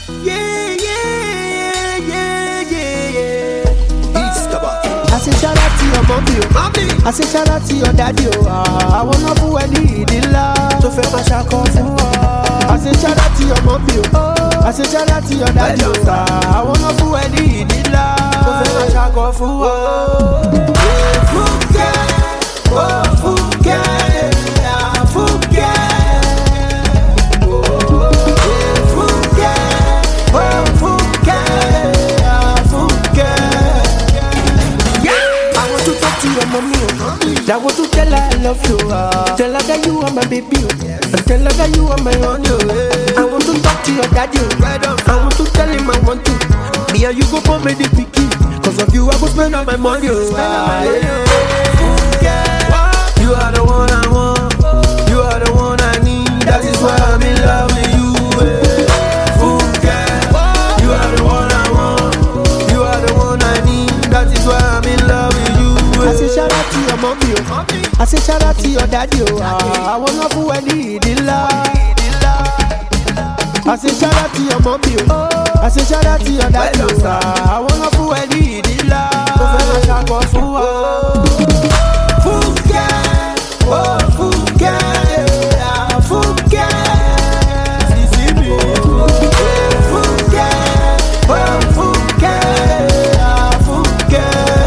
Yeah, yeah, yeah, yeah, yeah. I say shout out to your mommy, oh. I say shout out to your daddy, oh. I wanna put any idilla to feel my shack off. I say shout out to your mommy, oh. I say shout out to your daddy, oh. I wanna put any idilla to feel my shack off. Fuke, oh fuke, ah fuke. I want to tell her I love you. Tell her that you are my baby. And tell her that you are my honey. I want to talk to your daddy. I want to tell him I want to. Me and you go for me the picky. Cause of you I go spend all my money. You are the one I want. You are the one I need. That is why I'm in love with you. You are the one I want. You are the one I need. That is why I'm in love with you. I say shout out to your mommy, oh. I say shout out to your daddy, oh. I wanna put any idilla. I say shout out to your mommy, oh. I say shout out to your daddy, oh. I wanna put any idilla. Fuke, oh fuke, ah fuke. Fuke, oh fuke, ah fuke.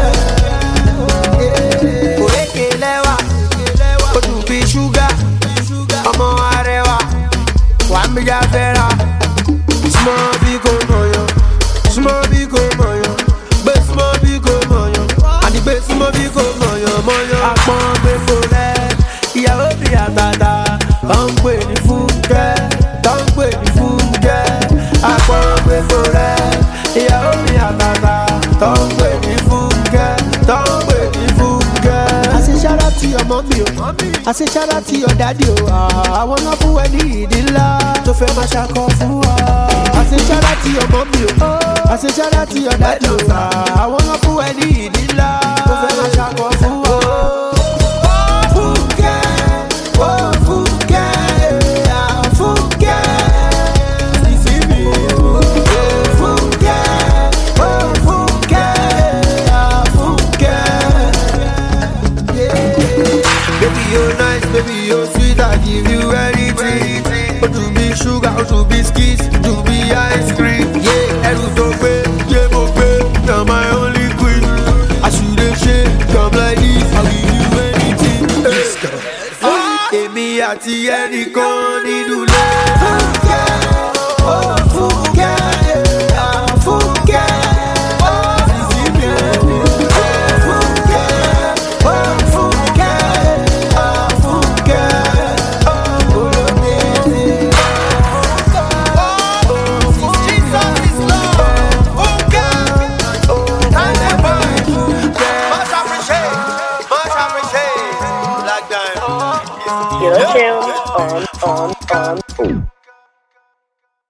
Small big moyo, small big moyo, best small big moyo, and the best small big moyo, moyo. Akpon gbe fore, ìyàwó bi àtàtà, ton gbe ni Funke, ton gbe ni Funke. Akpon gbe fore, ìyàwó bi àtàtà, ton gbe ni Funke, ton gbe ni Funke. I say shout out to your mommy, oh. I say shout out to your daddy, oh. I wanna put any idilla to feel my shack off. I say shout out to your mommy, oh. I say shout out to your daddy, oh. I wanna put any idilla to feel my shack off. Funke, oh Funke, ah Funke. Funke, oh Funke, ah Funke. Baby, you're nice, baby, you're sweet, I give you anything. Oh, to be sugar, oh, to biscuits, to be ice cream. Yeah, every dog, yeah, you're my only queen. I should have shit, come like this, I'll give you anything. Emi àti ẹnìkan nínú ilé. Funke, oh Funke, ah Funke. You're tuned on.